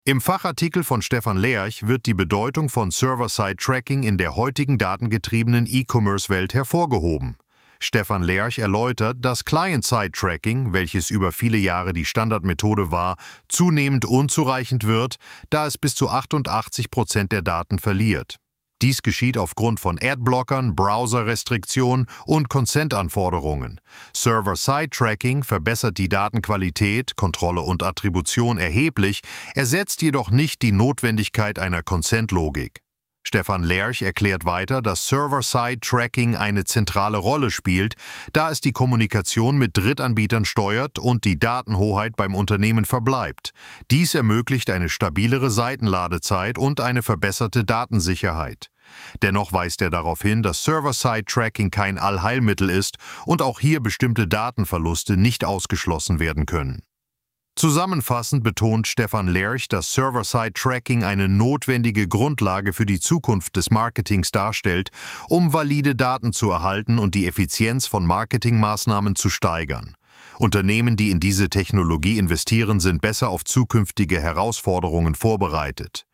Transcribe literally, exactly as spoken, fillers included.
Im Fachartikel von Stefan Lerch wird die Bedeutung von Server-Side-Tracking in der heutigen datengetriebenen E-Commerce-Welt hervorgehoben. Stefan Lerch erläutert, dass Client-Side-Tracking, welches über viele Jahre die Standardmethode war, zunehmend unzureichend wird, da es bis zu achtundachtzig Prozent der Daten verliert. Dies geschieht aufgrund von Adblockern, Browser-Restriktionen und Consent-Anforderungen. Server-Side-Tracking verbessert die Datenqualität, Kontrolle und Attribution erheblich, ersetzt jedoch nicht die Notwendigkeit einer Consent-Logik. Stefan Lerch erklärt weiter, dass Server-Side-Tracking eine zentrale Rolle spielt, da es die Kommunikation mit Drittanbietern steuert und die Datenhoheit beim Unternehmen verbleibt. Dies ermöglicht eine stabilere Seitenladezeit und eine verbesserte Datensicherheit. Dennoch weist er darauf hin, dass Server-Side-Tracking kein Allheilmittel ist und auch hier bestimmte Datenverluste nicht ausgeschlossen werden können. Zusammenfassend betont Stefan Lerch, dass Server-Side-Tracking eine notwendige Grundlage für die Zukunft des Marketings darstellt, um valide Daten zu erhalten und die Effizienz von Marketingmaßnahmen zu steigern. Unternehmen, die in diese Technologie investieren, sind besser auf zukünftige Herausforderungen vorbereitet.